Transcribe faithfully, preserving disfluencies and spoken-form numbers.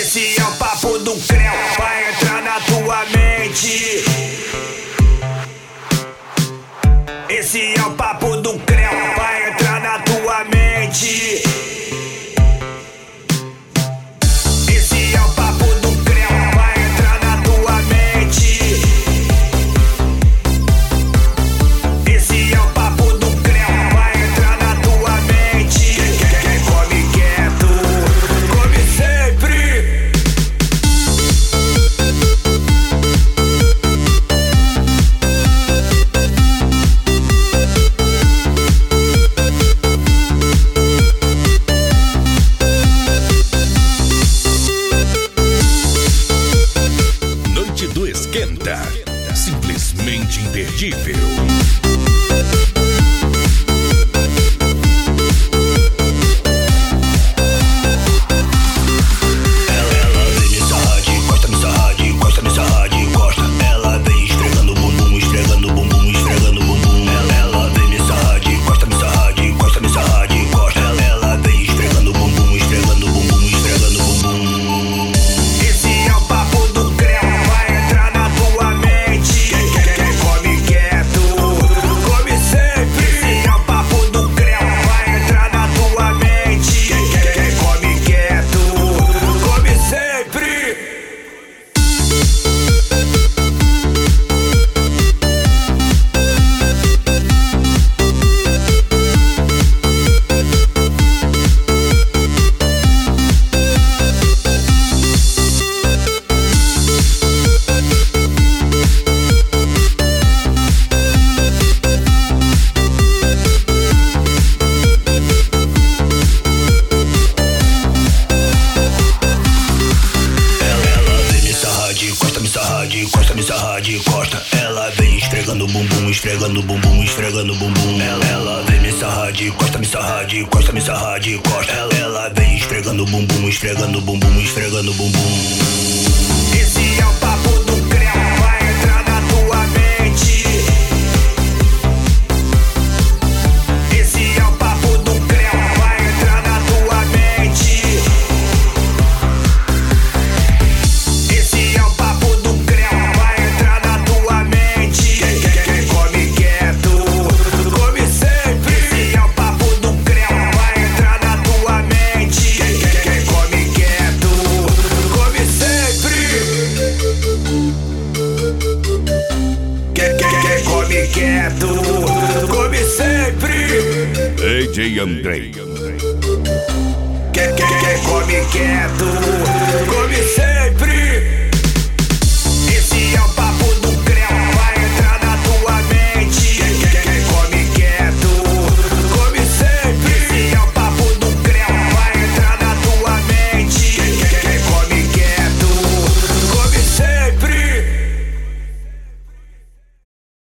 Esse é o papo do Creu, vai entrar na tua mente. Esse é o papo do Creu, vai entrar na tua mente. Esse é o papo do Creu, vai entrar na tua mente. Esse é o papo do Creu, vai entrar na tua mente. Quem, quem come quieto, come sempre. Noite do Esquenta, simplesmente imperdível. Costa, me sarra de costa. Ela vem esfregando o bumbum, esfregando o bumbum, esfregando o bumbum. Ela, ela vem me sarra de costa, me sarra de costa, me sarra de costa. Ela, ela vem esfregando o bumbum, esfregando o bumbum, esfregando o bumbum. Esse é o papo do Creu, vai entrar na tua mente. Esse é o papo do Creu, vai entrar na tua mente. Esse é o papo do Creu, vai entrar na tua mente. Quem, quem, quem come quieto, come sempre. Esse é o papo do Creu, vai entrar na tua mente. Quem, quem, quem come quieto, come sempre. Quem, quem, quem come quieto, come sempre. D J Andrei.